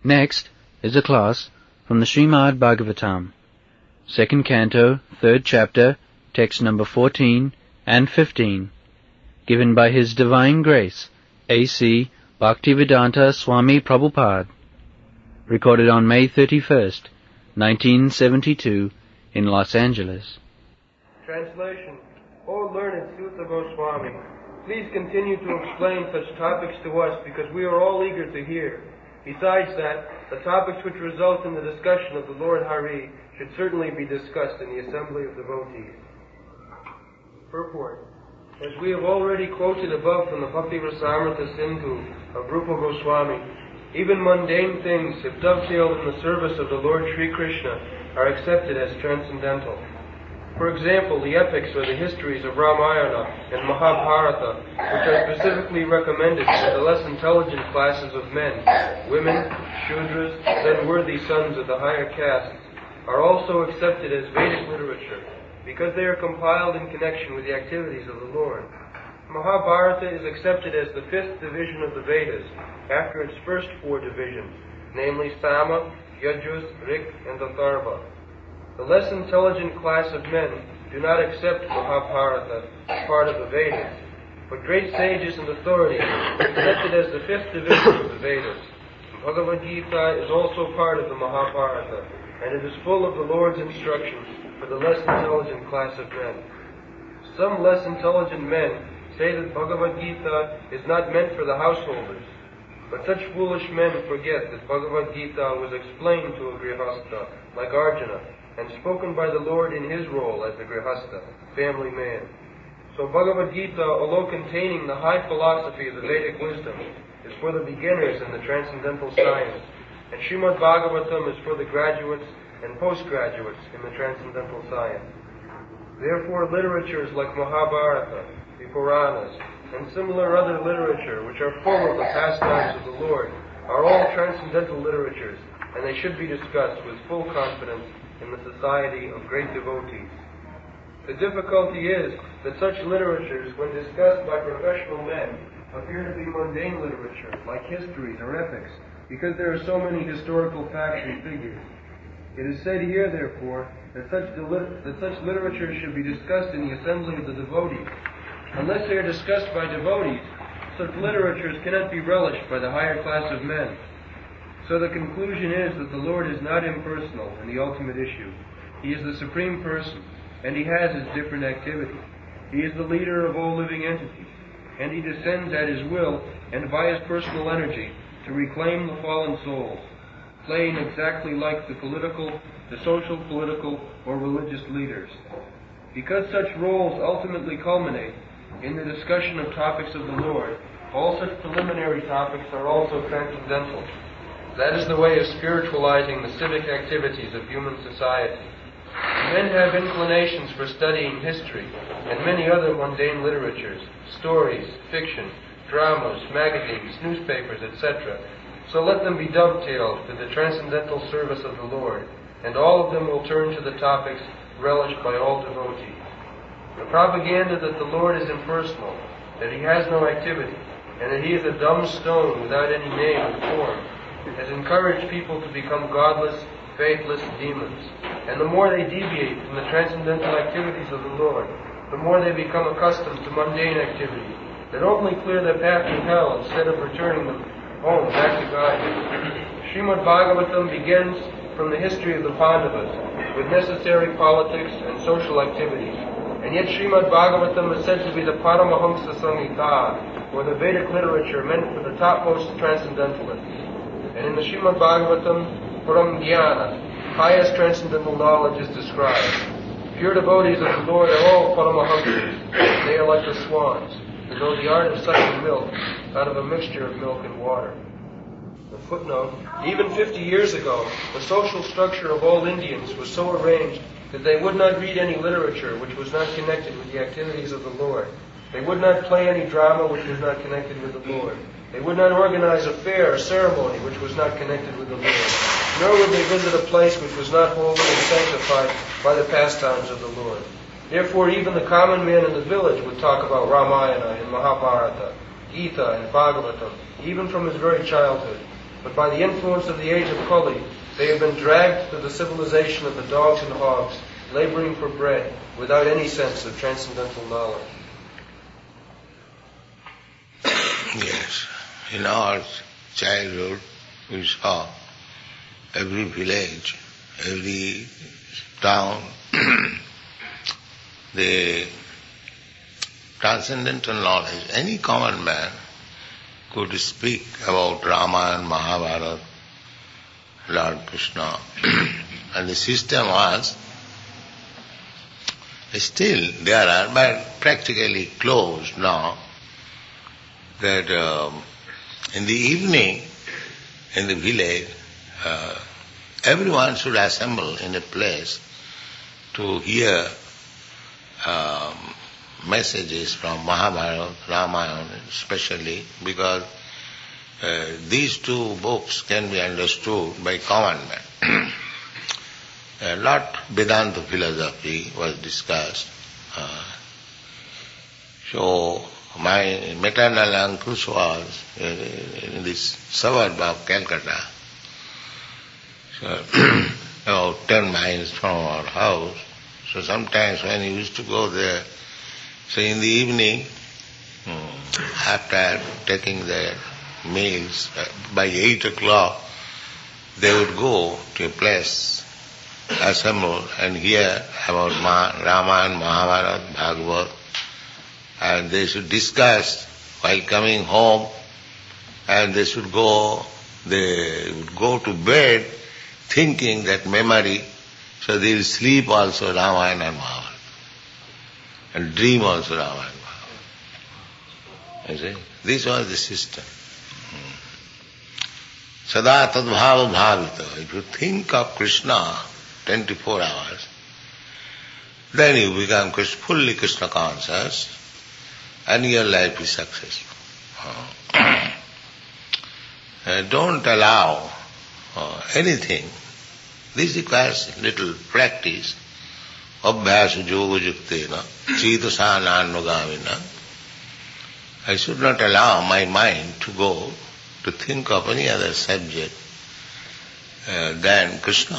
Next is a class from the Srimad Bhagavatam, 2nd Canto, 3rd Chapter, text number 14 and 15, given by His Divine Grace, A.C. Bhaktivedanta Swami Prabhupada, recorded on May 31st, 1972, in Los Angeles. Translation. O learned Suta Goswami, please continue to explain such topics to us because we are all eager to hear. Besides that, the topics which result in the discussion of the Lord Hari should certainly be discussed in the assembly of devotees. Purport. As we have already quoted above from the Bhakti Rasamrita Sindhu of Rupa Goswami, even mundane things, if dovetailed in the service of the Lord Sri Krishna, are accepted as transcendental. For example, the epics or the histories of Ramayana and Mahabharata, which are specifically recommended for the less intelligent classes of men, women, Shudras, then worthy sons of the higher castes, are also accepted as Vedic literature, because they are compiled in connection with the activities of the Lord. Mahabharata is accepted as the fifth division of the Vedas, after its first four divisions, namely Sama, Yajus, Rik, and Atharva. The less intelligent class of men do not accept Mahabharata as part of the Vedas, but great sages and authorities accept it as the fifth division of the Vedas. Bhagavad Gita is also part of the Mahabharata, and it is full of the Lord's instructions for the less intelligent class of men. Some less intelligent men say that Bhagavad Gita is not meant for the householders, but such foolish men forget that Bhagavad Gita was explained to a Grihastha, like Arjuna, and spoken by the Lord in his role as a Grihastha, family man. So Bhagavad Gita, although containing the high philosophy of the Vedic wisdom, is for the beginners in the transcendental science, and Srimad Bhagavatam is for the graduates and postgraduates in the transcendental science. Therefore, literatures like Mahabharata, the Puranas, and similar other literature which are full of the pastimes of the Lord are all transcendental literatures, and they should be discussed with full confidence in the society of great devotees. The difficulty is that such literatures, when discussed by professional men, appear to be mundane literature, like histories or epics, because there are so many historical facts and figures. It is said here, therefore, that such literature should be discussed in the assembly of the devotees. Unless they are discussed by devotees, such literatures cannot be relished by the higher class of men. So the conclusion is that the Lord is not impersonal in the ultimate issue. He is the Supreme Person, and He has His different activities. He is the leader of all living entities, and He descends at His will and by His personal energy to reclaim the fallen souls, playing exactly like the social, political, or religious leaders. Because such roles ultimately culminate in the discussion of topics of the Lord, all such preliminary topics are also transcendental. That is the way of spiritualizing the civic activities of human society. Men have inclinations for studying history and many other mundane literatures, stories, fiction, dramas, magazines, newspapers, etc. So let them be dovetailed to the transcendental service of the Lord, and all of them will turn to the topics relished by all devotees. The propaganda that the Lord is impersonal, that He has no activity, and that He is a dumb stone without any name or form, has encouraged people to become godless, faithless demons. And the more they deviate from the transcendental activities of the Lord, the more they become accustomed to mundane activities that only clear their path to hell instead of returning them home, back to God. Srimad Bhagavatam begins from the history of the Pandavas, with necessary politics and social activities. And yet Srimad Bhagavatam is said to be the Paramahamsa Samhita, or the Vedic literature meant for the topmost transcendentalists. And in the Srimad Bhagavatam, Param Dhyana, highest transcendental knowledge is described. Pure devotees of the Lord are all Paramahamsas. They are like the swans, who know the art of sucking milk out of a mixture of milk and water. The footnote, even 50 years ago, the social structure of all Indians was so arranged that they would not read any literature which was not connected with the activities of the Lord. They would not play any drama which was not connected with the Lord. They would not organize a fair or ceremony which was not connected with the Lord. Nor would they visit a place which was not holy and sanctified by the pastimes of the Lord. Therefore, even the common man in the village would talk about Ramayana and Mahabharata, Gita and Bhagavatam, even from his very childhood. But by the influence of the age of Kali, they have been dragged to the civilization of the dogs and hogs, laboring for bread, without any sense of transcendental knowledge. Yes. In our childhood, we saw every village, every town, the transcendental knowledge. Any common man could speak about Rama and Mahabharata, Lord Krishna. And the system was, still there are, but practically closed now, that in the evening, in the village, everyone should assemble in a place to hear messages from Mahabharata, Ramayana especially, because these two books can be understood by common man. A lot Vedanta philosophy was discussed. So my maternal uncle was in this suburb of Calcutta, so about 10 miles from our house. So sometimes when he used to go there, so in the evening, after taking their meals, by 8 o'clock, they would go to a place, assemble and hear about Rama and Mahabharata, Bhagavad, and they should discuss while coming home, and they would go to bed thinking that memory, so they will sleep also Ramayana and Mahabharata, and dream also Ramayana and Mahabharata. You see? This was the system. Sada tadbhava bhavita. If you think of Krishna 24 hours, then you become fully Krishna conscious, and your life is successful. Don't allow anything. This requires little practice. Abhyasa yoga yuktena, chitasanannugamina. I should not allow my mind to go to think of any other subject than Krishna.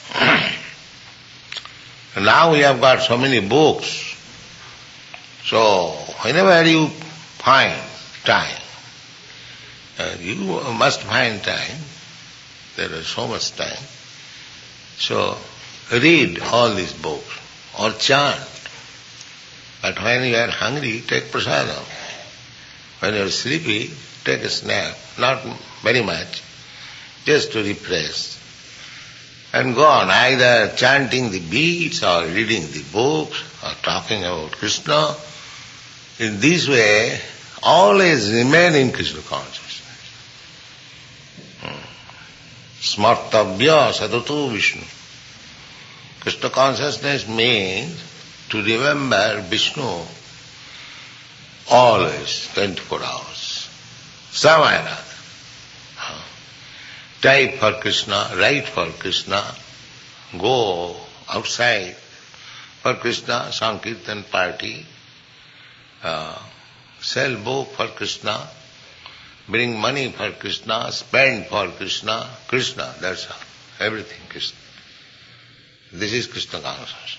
And now we have got so many books. So whenever you find time, you must find time. There is so much time. So read all these books or chant. But when you are hungry, take prasadam. When you are sleepy, take a snack. Not very much, just to refresh. And go on, either chanting the beads or reading the books or talking about Krishna. In this way, always remain in Krishna consciousness. Smartavya sadatu Vishnu. Krishna consciousness means to remember Vishnu always, 24 hours. Samayana. Type for Krishna, write for Krishna, go outside for Krishna, Sankirtan party, sell book for Krishna, bring money for Krishna, spend for Krishna, Krishna, that's all. Everything Krishna. This is Krishna consciousness.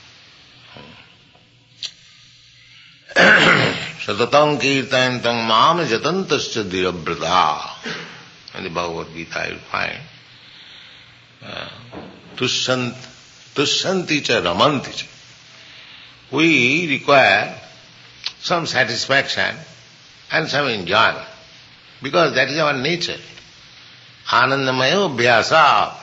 Satatam kirtantam mam jatantascha dhirabrata. In the Bhagavad Gita you find tushanti cha ramanti cha. We require some satisfaction and some enjoyment, because that is our nature. Anandamaya abhyasa.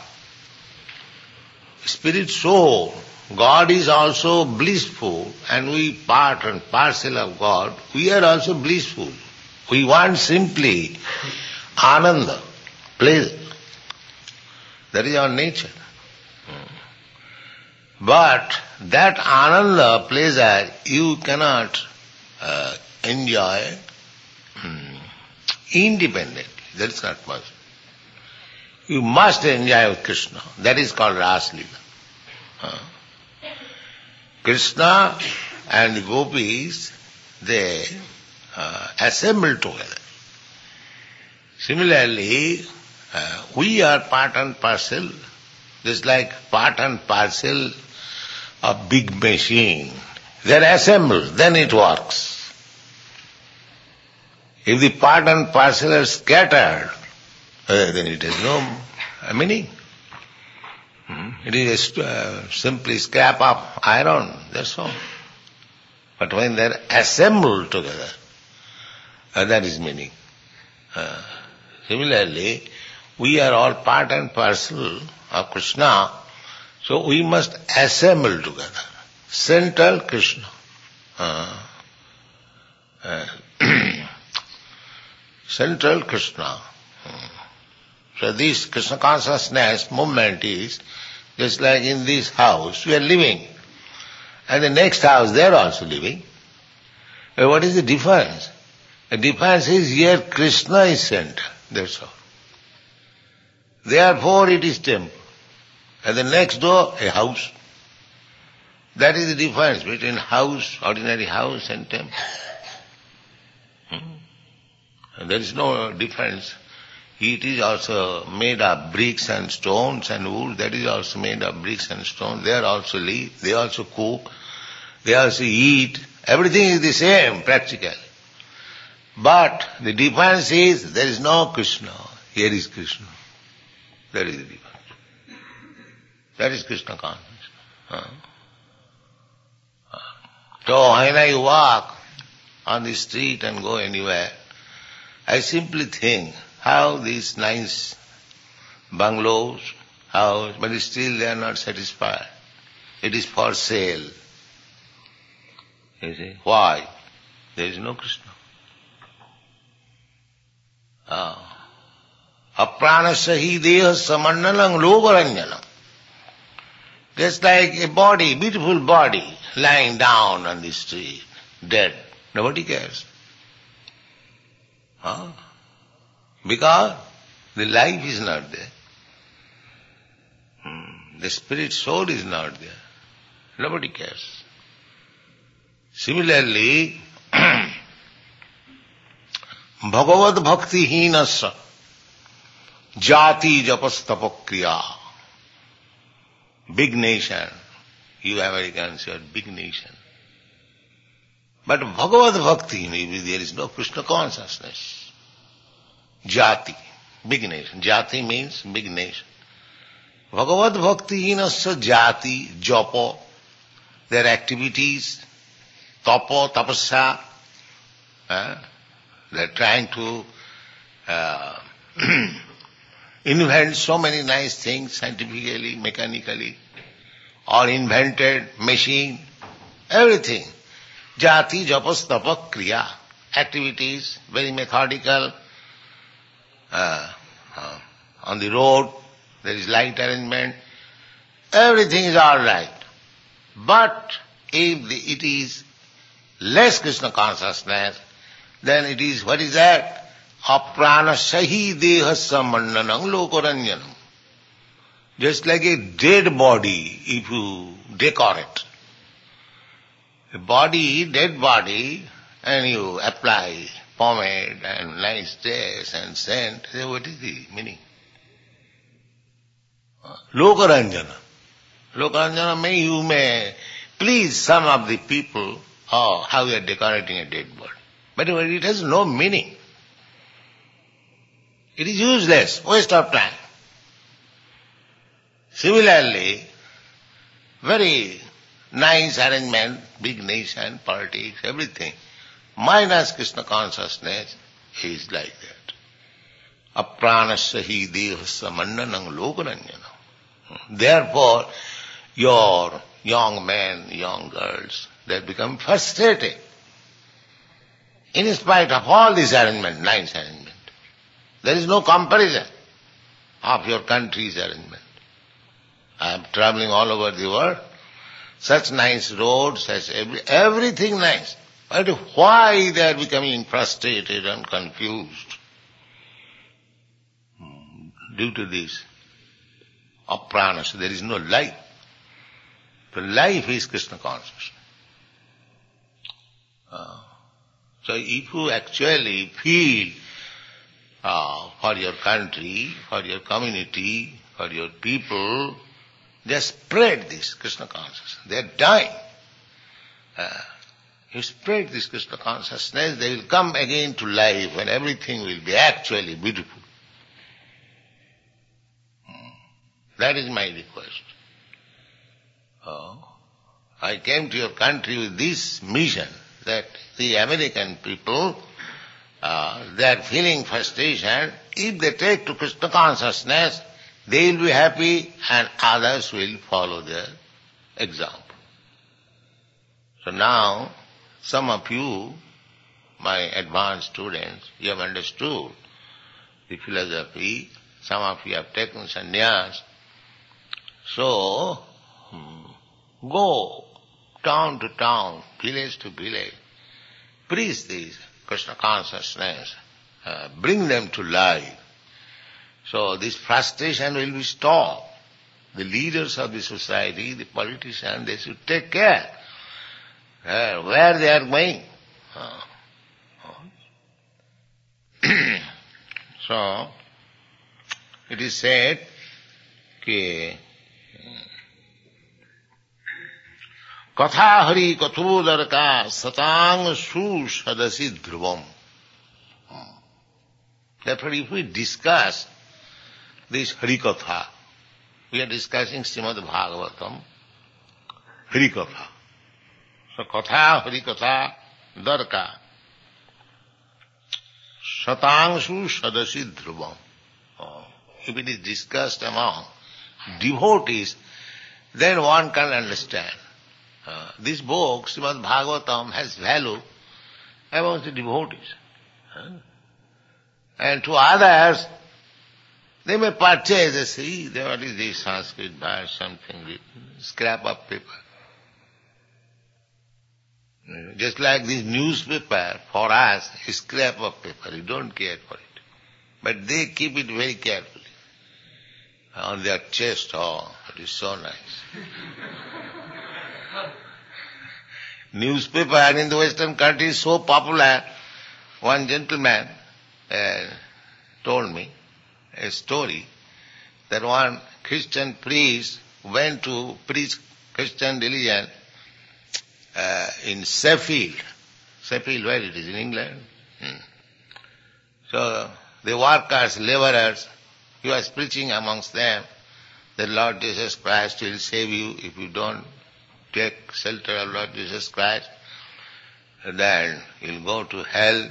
Spirit soul, God is also blissful, and we part and parcel of God, we are also blissful. We want simply Ananda, pleasure. That is our nature. But that Ananda, pleasure, you cannot enjoy independently. That is not possible. You must enjoy with Krishna. That is called Ras Leela. Krishna and the gopis, they assemble together. Similarly, We are part and parcel, just like part and parcel of big machine. They're assembled, then it works. If the part and parcel are scattered, then it has no meaning. It is simply scrap of iron, that's all. But when they're assembled together, that is meaning. Similarly, we are all part and parcel of Krishna, so we must assemble together. Central Krishna. Central Krishna. So this Krishna consciousness movement is just like in this house we are living, and the next house they are also living. But what is the difference? The difference is here Krishna is center, that's all. Therefore it is temple. And the next door, a house. That is the difference between house, ordinary house and temple. And there is no difference. It is also made of bricks and stones and wood. That is also made of bricks and stones. They also live, they also cook, they also eat. Everything is the same practically. But the difference is there is no Krishna. Here is Krishna. That is the difference. That is Krishna consciousness. So when I walk on the street and go anywhere, I simply think how these nice bungalows, house, but still they are not satisfied. It is for sale. You see? Why? There is no Krishna. Apranasya hi deha samandalam lokaranjanam. Just like a body, beautiful body, lying down on the street, dead. Nobody cares. Because the life is not there. The spirit soul is not there. Nobody cares. Similarly, Bhagavad Bhakti Hinasya Jati Japastapakriya. Big nation. You Americans, you are big nation. But Bhagavad Bhakti, there is no Krishna consciousness. Jati, big nation. Jati means big nation. Bhagavad Bhakti hinasya jati, japa, their activities, tapo, tapasya, they are trying to invent so many nice things scientifically, mechanically, or invented machine, everything. Jati, japas, tapak, kriya. Activities, very methodical. On the road, there is light arrangement. Everything is all right. But if it is less Krishna consciousness, then it is, what is that? Apranasya deha samandanam lokaranjanam. Just like a dead body, if you decorate. A body, dead body, and you apply pomade and nice dress and scent, what is the meaning? Lokaranjana. Lokaranjana means you may please some of the people, how you are decorating a dead body. But it has no meaning. It is useless, waste of time. Similarly, very nice arrangement, big nation, politics, everything, minus Krishna consciousness is like that. Apranasya hi dehasya mandanam lokaranjanam. Therefore, your young men, young girls, they become frustrated. In spite of all this arrangement, nice arrangement, there is no comparison of your country's arrangement. I am traveling all over the world, such nice roads, such everything nice. But why they are becoming frustrated and confused? Due to this apranas, there is no life. The life is Krishna consciousness. So if you actually feel for your country, for your community, for your people. Just spread this Krishna consciousness. They are dying. You spread this Krishna consciousness, they will come again to life and everything will be actually beautiful. That is my request. I came to your country with this mission that the American people, they are feeling frustration. If they take to Krishna consciousness, they will be happy and others will follow their example. So now, some of you, my advanced students, you have understood the philosophy. Some of you have taken sannyas. So, go town to town, village to village, preach this Krishna consciousness, bring them to life. So this frustration will be stopped. The leaders of the society, the politicians, they should take care where they are going. So, it is said that Katha Hari Kathodarka Satang Su Sadasi Dhruvam. Therefore, if we discuss this Harikatha, we are discussing Srimad Bhagavatam, Harikatha. So, Katha, Harikatha, Darka, Satangsu Sadasi Dhruvam. If it is discussed among devotees, then one can understand. This book, Srimad Bhagavatam, has value among the devotees. And to others, they may purchase, they see, what is this Sanskrit verse, something written, scrap of paper. Just like this newspaper, for us, is scrap of paper, we don't care for it. But they keep it very carefully. On their chest, it is so nice. Newspaper in the Western countries is so popular. One gentleman told me a story that one Christian priest went to preach Christian religion in Sheffield. Sheffield, where it is, in England? So the workers, laborers, he was preaching amongst them that Lord Jesus Christ will save you if you don't take shelter of Lord Jesus Christ. Then you'll go to hell.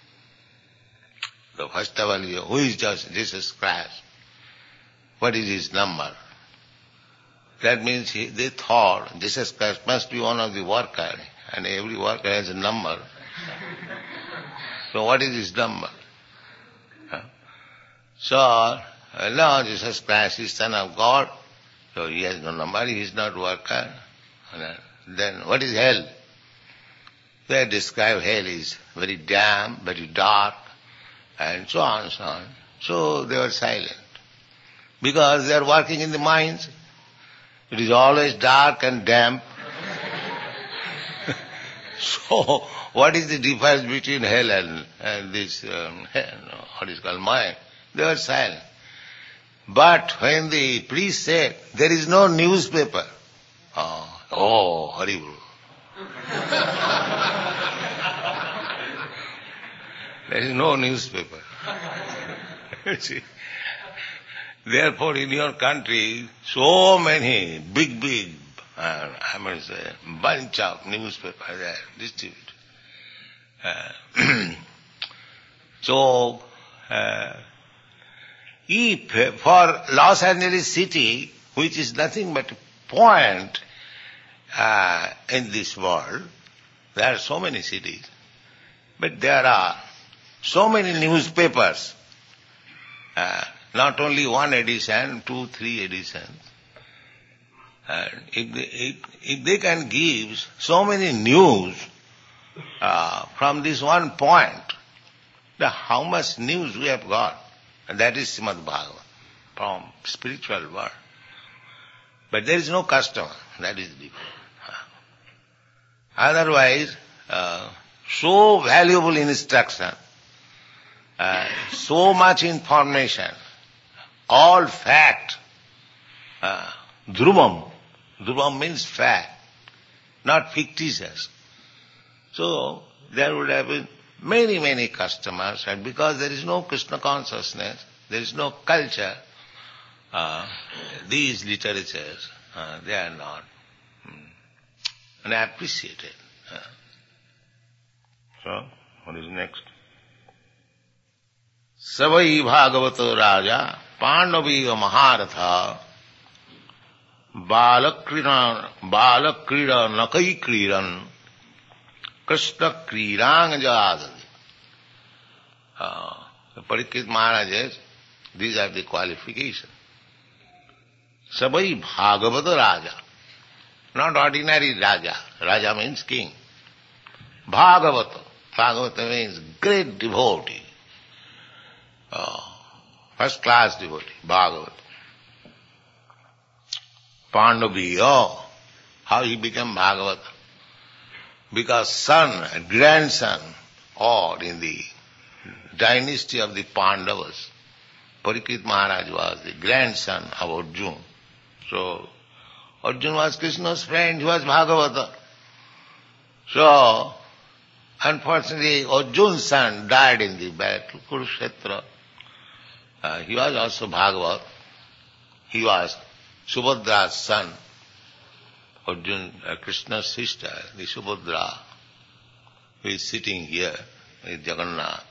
So first of all, who is Jesus Christ? What is his number? That means they thought Jesus Christ must be one of the workers, and every worker has a number. So what is his number? So, no, Jesus Christ is Son of God, so he has no number, he is not worker. Then what is hell? They describe hell is very damp, very dark, and so on and so on. So they were silent. Because they are working in the mines. It is always dark and damp. So, what is the difference between hell and this, what is called mine? They were silent. But when the priest said, there is no newspaper. Oh, horrible. There is no newspaper. See? Therefore, in your country, so many big, I must say, bunch of newspapers are distributed. So, if for Los Angeles city, which is nothing but a point in this world, there are so many cities, but there are so many newspapers, not only one edition, 2, 3 editions. If they can give so many news from this one point, then how much news we have got? And that is Srimad Bhagavatam, from spiritual world. But there is no customer, that is the difference. Otherwise, so valuable instruction, so much information, all fact. Dhruvam. Dhruvam means fact, not fictitious. So, there would have been many, many customers, and because there is no Krishna consciousness, there is no culture, these literatures, they are not appreciated. So, what is next? Savai Bhagavato Raja Pandaviva Maharatha Balakrida Nakai Kriran Krishna Krirang Jadadi. The Parikshit Maharajas, these are the qualifications. Savai Bhagavata Raja, not ordinary Raja. Raja means king. Bhagavata. Bhagavata means great devotee. First class devotee, Bhagavata. Pandaviya, how he became Bhagavata? Because son and grandson, or in the dynasty of the Pandavas, Parikshit Maharaj was the grandson of Arjuna. So, Arjuna was Krishna's friend, he was Bhagavata. So, unfortunately, Arjuna's son died in the battle, Kurukshetra. He was also Bhagavat. He was Subhadra's son, Arjuna, Krishna's sister, the Subhadra, who is sitting here with Jagannath.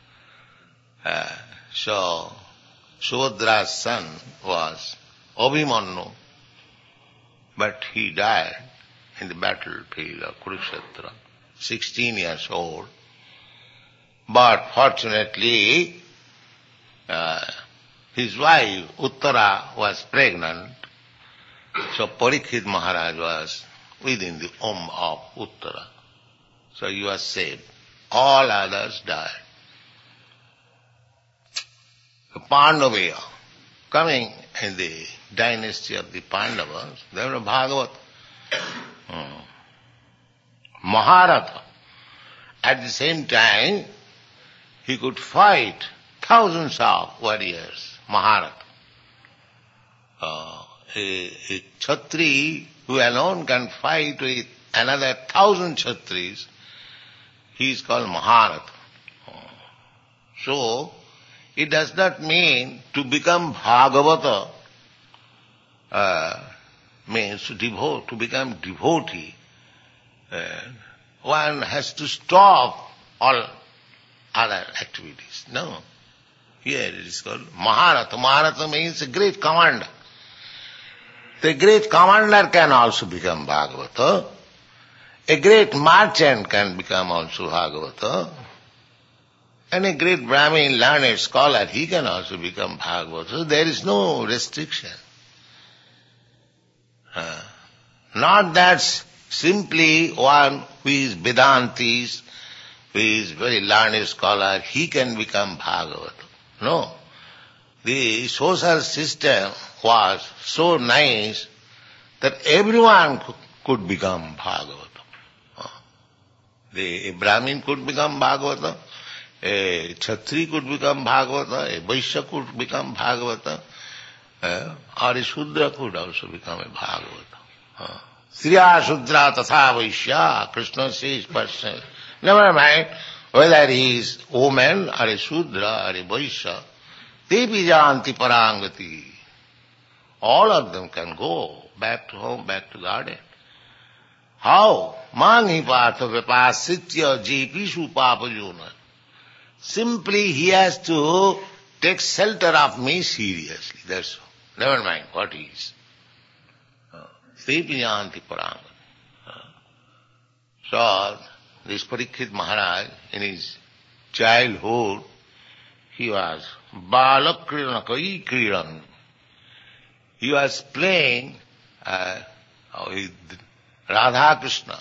So, Subhadra's son was Abhimanyu, but he died in the battlefield of Kurukshetra, 16 years old. But fortunately, his wife Uttara was pregnant, so Parikshit Maharaj was within the womb of Uttara. So he was saved. All others died. The Pandavaya, coming in the dynasty of the Pandavas, they were Bhagavat. Maharatha. At the same time, he could fight thousands of warriors, Maharatha. A Kshatri who alone can fight with another 1,000 Kshatris, he is called Maharatha. So, it does not mean to become Bhagavata, means to become devotee. One has to stop all other activities. No. Here it is called Maharatha. Maharatha means a great commander. The great commander can also become Bhagavata. A great merchant can become also Bhagavata. And a great Brahmin, learned scholar, he can also become Bhagavata. So there is no restriction. Not that simply one who is Vedantis, who is very learned scholar, he can become Bhagavata. No. The social system was so nice that everyone could become Bhagavata. A Brahmin could become Bhagavata, a Kshatri could become Bhagavata, a Vaishya could become Bhagavata, or a Shudra could also become a Bhagavata. Sriya Shudra Tatha Vaishya, Krishna says person. Never mind whether he is woman or a Shudra or a Vaishya, te pijanti parangati. All of them can go back to home, back to garden. How? Mani patha vipasitya jepishu papajuna. Simply he has to take shelter of me seriously, that's all. Never mind what he is. Te pijanti parangati. So, this Parikshit Maharaj, in his childhood, he was Balakriran Kai Kriran. He was playing with Radha Krishna.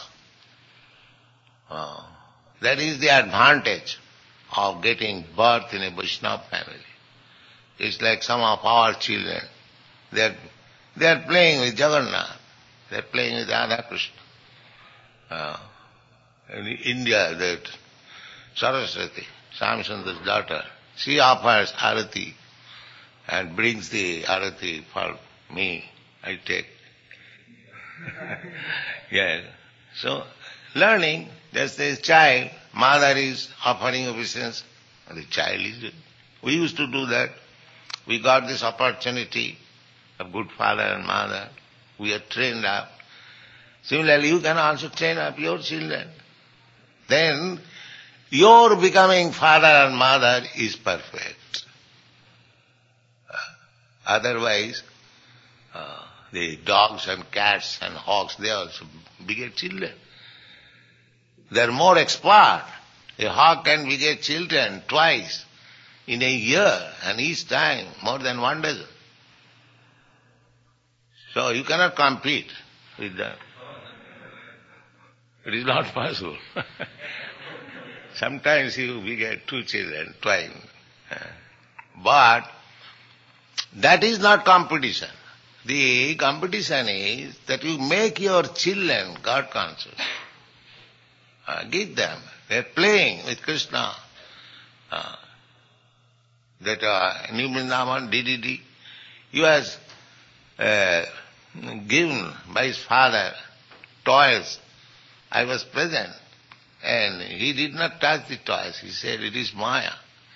That is the advantage of getting birth in a Vaishnava family. It's like some of our children. They are playing with Jagannath. They are playing with Radha Krishna. In India, that Saraswati, Swami Sundar's daughter, She offers arati and brings the arati for me. I take. Yes. So, learning, just the child, mother is offering obeisance, and the child is doing. We used to do that. We got this opportunity of good father and mother. We are trained up. Similarly, you can also train up your children. Then, your becoming father and mother is perfect. Otherwise, the dogs and cats and hogs, they also beget children. They are more expert. A hog can beget children twice in a year, and each time more than 1 dozen. So you cannot compete with them. It is not possible. Sometimes you beget 2 children twice. But that is not competition. The competition is that you make your children God conscious. Give them. They are playing with Krishna. That New Vrindavan, DDD, he was given by his father toys. I was present. And he did not touch the toys. He said, it is Maya.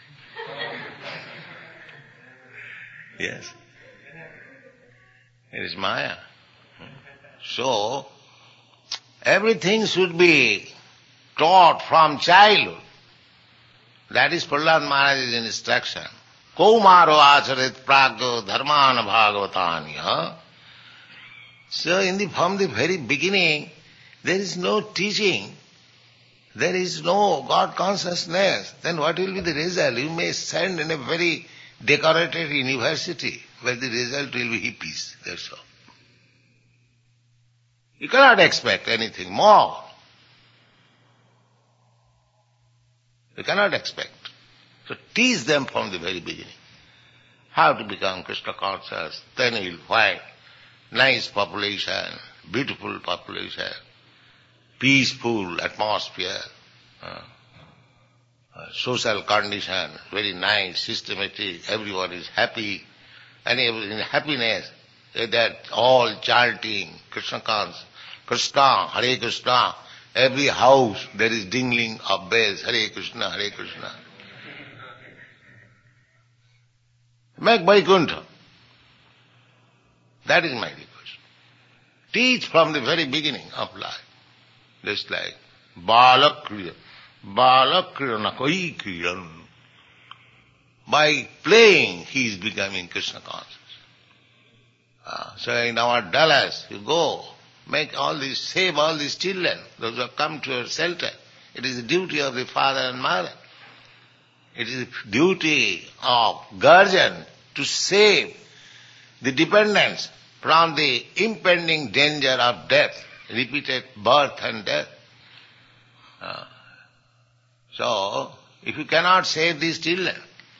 Yes. It is Maya. So, everything should be taught from childhood. That is Prahlad Maharaj's instruction. Kaumaro acharit pragyo dharmana bhagavatanya. So, from the very beginning, there is no teaching. There is no God consciousness. Then what will be the result? You may send in a very decorated university, where the result will be hippies. That's all. You cannot expect anything more. You cannot expect. So teach them from the very beginning how to become Krishna conscious. Then you will find nice population, beautiful population, peaceful atmosphere, social condition, very nice, systematic, everyone is happy, and in happiness, that all chanting, Krishna conscious, Krishna, Hare Krishna, every house there is dingling of bells, Hare Krishna, Hare Krishna. Make Vaikuntha. That is my request. Teach from the very beginning of life. Just like Balakriya. Balakriya nakai kriyan. By playing, he is becoming Krishna conscious. So in our Dallas, you go, save all these children, those who have come to your shelter. It is the duty of the father and mother. It is the duty of guardian to save the dependents from the impending danger of death, repeated birth and death. So, if you cannot save these children,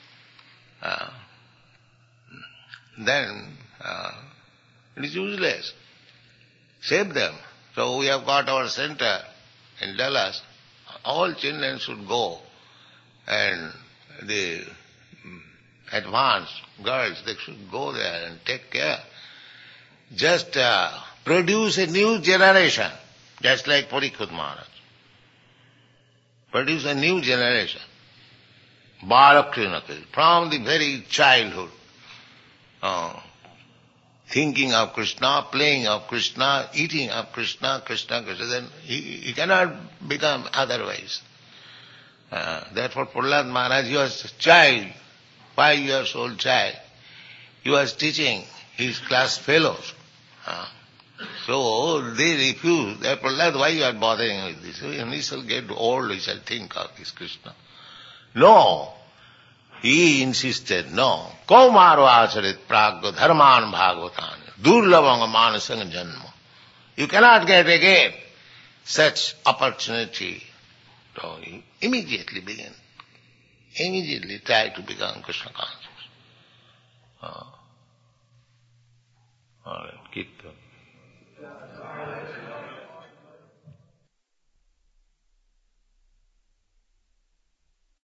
then it is useless. Save them. So we have got our center in Dallas. All children should go, and the advanced girls, they should go there and take care. Just produce a new generation, just like Parikshit Maharaj. Produce a new generation. Balakrinakil, from the very childhood. Thinking of Krishna, playing of Krishna, eating of Krishna, Krishna, Krishna, then he cannot become otherwise. Therefore Prahlad Maharaj, he was a child, 5 years old child. He was teaching his class fellows. So they refused. They Prahlad, why you are bothering with this? When he shall get old, he shall think of this Krishna. No. He insisted, no. Kaumaro acharit pragya dharman bhagavatan durlabanga manasanga janma. You cannot get again such opportunity. So you immediately begin. Immediately try to become Krishna conscious. All right, keep going.